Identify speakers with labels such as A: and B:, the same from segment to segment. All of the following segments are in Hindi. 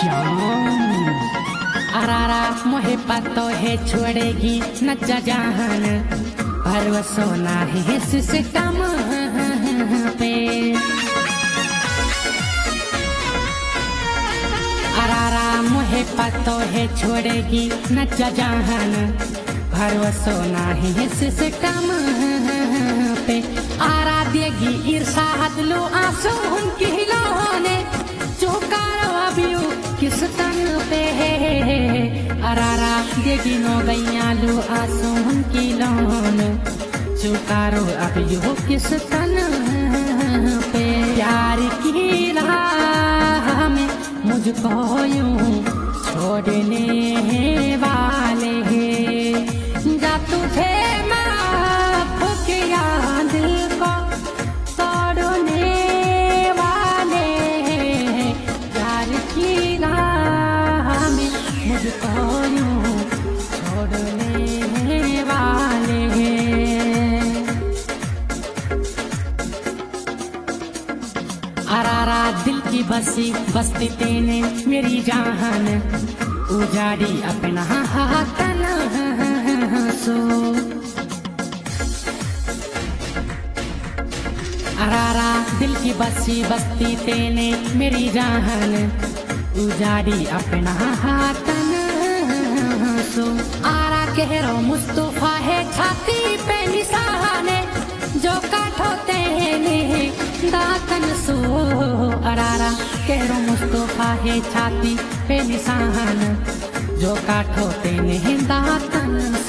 A: जान अरारा मोहे पतो है छोड़ेगी न जान भरोसा नहीं सिस्टम पे अरारा मोहे पतो है छोड़ेगी न जान भरोसा नहीं सिस्टम पे आरा देगी ईर्षा हदलो आंसू उनकी हिलोने चौकारो अबियो किस तन पे अरारा देगी नो गैयालू आंसू उनकी लोन चौकारो अबियो किस तन पे प्यार की राह में मुझको यूं छोड़ने वाले जा तुझे माफ किया दिल को तोड़ने वाले प्यार की राह में मुझको यूं छोड़ने वाले अरारा दिल की बस्ती तेने मेरी जान उजाड़ी अपना तन सो अरारा दिल की बस्ती तेने मेरी जान उजाड़ी अपना तन सो आरा कह रो मुस्तफा है छाती पे निशाने जो काठोते हैं दातन सो अरारा कह रो मुस्तफा है छाती पे निशान जो काठोते हैं दातन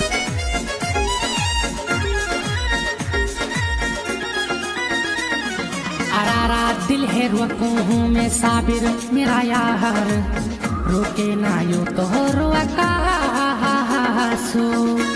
A: अरारा दिल है रोकू हूँ मैं साबिर मेरा यार रोके ना यूं तो रोका सो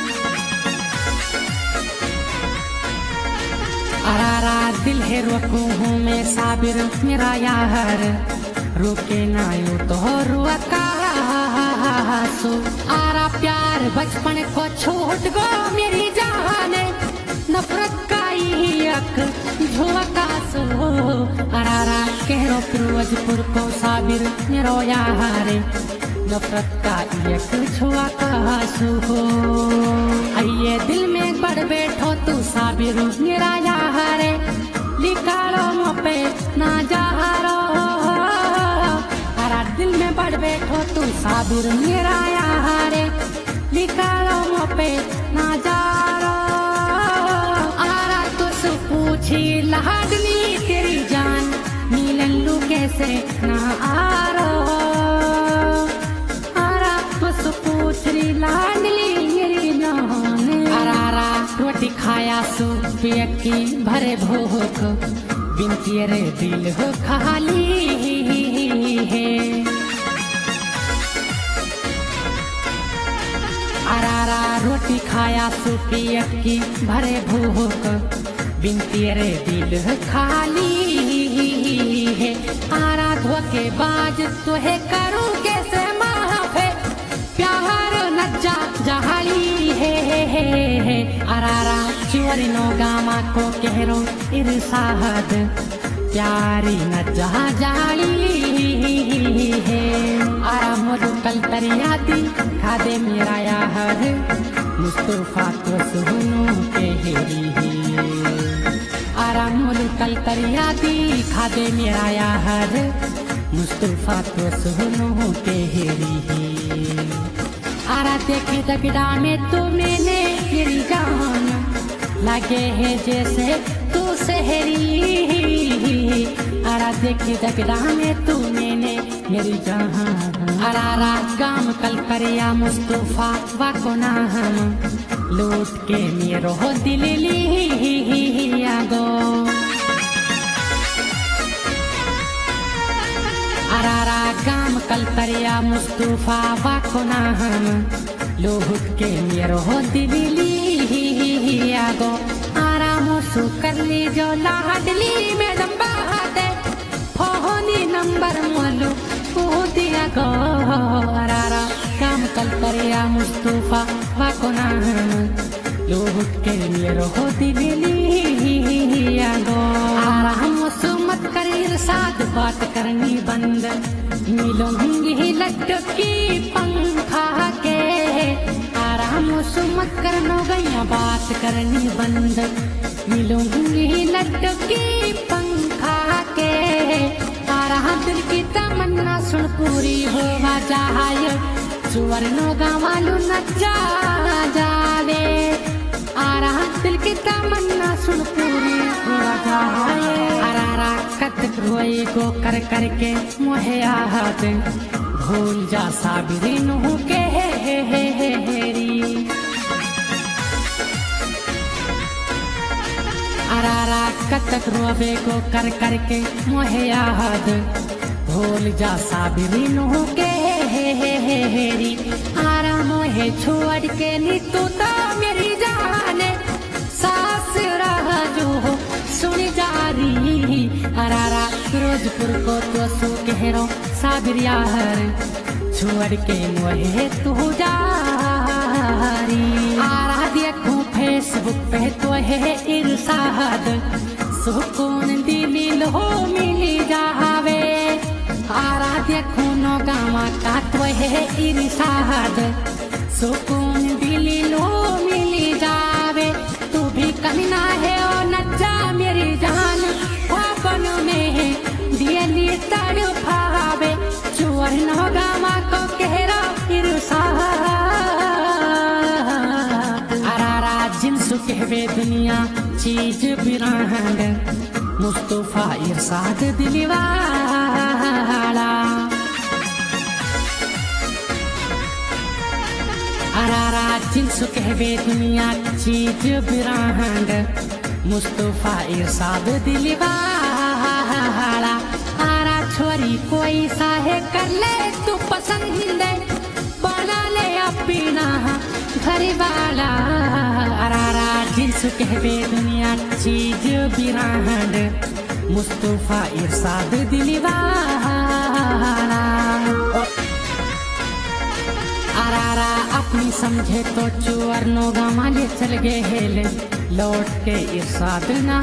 A: अरारा दिल है रोकू हूँ मैं साबिर मेरा यार रोके ना यूं तो रोका सो आरा प्यार बचपन को छूट गो मेरी जान नफरत का एक झोंका सो अरारा कह रो फिरोजपुर को साबिर मेरो यार नफरत का एक झोंका सो आइए दिल में बढ़ बैठो तू साबिर मेरा यार निकालो मोपे ना जारो अरा दिल में बढ़ बैठो तू साबिर मेरा यार निकालो मोपे ना जारो आरा तुझसे पूछी लाडली तेरी जान मिलन लू कैसे ना आरो आरा तुझसे पूछी लाडली मेरी जान अरारा रोटी खाया सो पेट की भरे भूख बिन तेरे दिल हो खाली है अरारा रोटी खाया सो पेट की भरे भूख बिन तेरे दिल खाली है आरा धोखे बाज तो है करूँ कैसे माफ है प्यार नज्जा जहाली है अरारा चोरी नो गामा को कह रो इरसाद प्यारी नज्जा जाली है आरा मुझे कल तरियाती खा दे मेरा यार मुस्तफा तो सुनो के हेरी आरा मुझे कल तरियाती खा दे मेरा यार मुस्तफा तो सुनो के हेरी आरा देखी दगड़ा में तो मैंने मेरी जान लगे है जैसे तू सहरी आरा देखी दगड़ा में तू मैंने मेरी जान अरारा गाम कल करिया मुस्तफा वाको नाम लूट के मेरो दिल लिया गो अरारा गाम कल करिया मुस्तफा वाको नाम लूट के मेरो दिल लिया गो आराम सु कर ली जो लाडली में लंबा दे फोनी नंबर मोलू दिया गो अरारा काम कल करिया मुस्तफा वाको नाम लूट के मेरो दिल लिया गो आराम सु मत करी इरशाद बात करनी बंद, मिलूंगी लटकी पंखा के, आराम से मत करनो गैया बात करनी बंद, मिलूंगी लटकी पंखा के, आराम दिल की तमन्ना सुन पूरी होवा जाए, सुवर्ण गावालू नचा जावे, आराम दिल की तमन्ना सुन पूरी होवा जाए, आरारा कत रोए को कर करके मोहे आहत, भूल जा साबिरी नु के हेरी, आरारा कत रोए को कर करके मोहे आहत, भूल जा साबिरी नु के हेरी, आरा मोहे छोड़ के नी तू तो मेरी जाने, सास रह जो सुन जा रही, आरारा फिरोजपुर को तो सू कह रो साबिर यार, छोड़ के मोहे तू जा रही, आरा देखूं फेसबुक पे तो है इरशाद, सुकून दिली लो मिली जावे, आरा देखूं नो गावा का तो है इरशाद, सुकून दिली लो मिली जावे, तू भी कहीं ना है ओ नचा मेरी जान, पापन में दियली तड़पावे, चुअर नो गावा को कह रो इरशाद, आरारा जिनसु कहवे दुनिया चीज बिरांड, मुस्तफा इरशाद दिलवाला, आरारा जिनसु कहवे दुनिया चीज बिरांड, मुस्तफा इरशाद दिलवाला, आरा छोरी कोई साहे कर ले तू पसंद, बना ले अपना घर वाला, आरारा जिनसु कहवे दुनिया चीज बिरांड, मुस्तफा इरशाद दिलवाला, आरारा अपनी समझे तो चुअर नो गामा ले चल गए हेले, लौट के इरशाद ना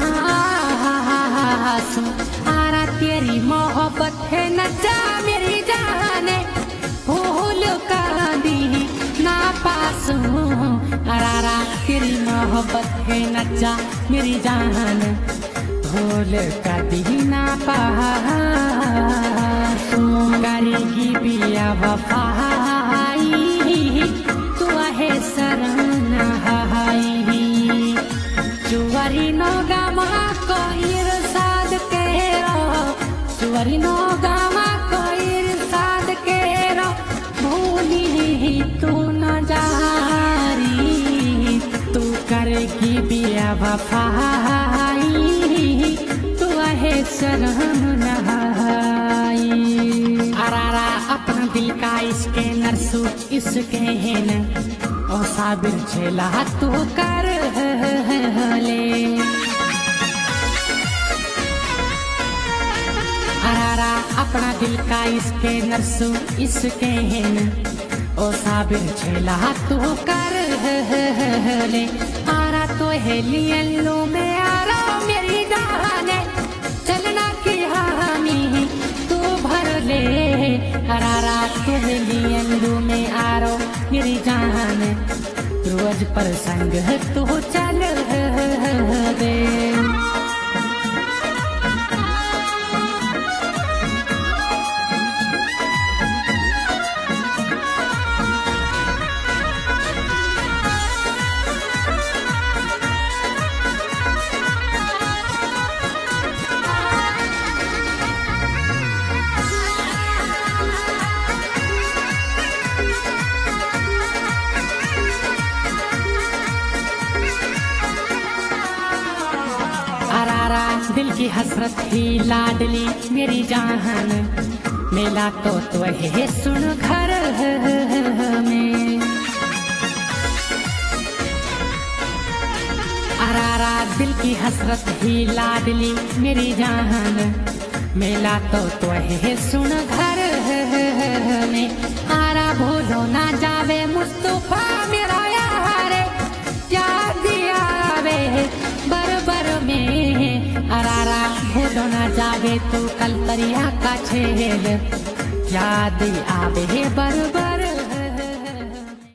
A: सुन, आरा तेरी मोहब्बत है न जा मेरी जाने, भूल कर दी ना पास हूँ, आरारा तेरी मोहब्बत है न जा मेरी जान, भूल कर दी ना पास हूँ, करेगी बिया वफाई, तू है सरना हाई, चुवरी नो गामा को इरशाद कह रो, चुवरी नो गामा को इरशाद कह रो, भूली तू न जारी, तू करेगी बिया वफाई, तू है सरना हाई, आरारा अपना दिल का इसके नरसू इसके है न, ओ साबिर छेला तू कर ले, आरारा अपना दिल का इसके नरसू इसके है न, ओ साबिर छेला तू कर ले, आरा तो है लियलो में आरा मेरी जाने, चलना की हामी तू भर ले, आरारा तो है लियलो में आरो मेरी जान, रोज पर संग तू चल दे, दिल की हसरत ही लाडली मेरी जान, मेला तो है सुन घर में, आरारा दिल की हसरत ही लाडली मेरी जान, मेला तो है सुन घर में, आरा भूलो ना जावे मुस्तफा मेरा यार, याद आवे बरबर में, आरारा भूलो ना जावे लागे तू कल तरिया का छेल, याद आवे बर्बाद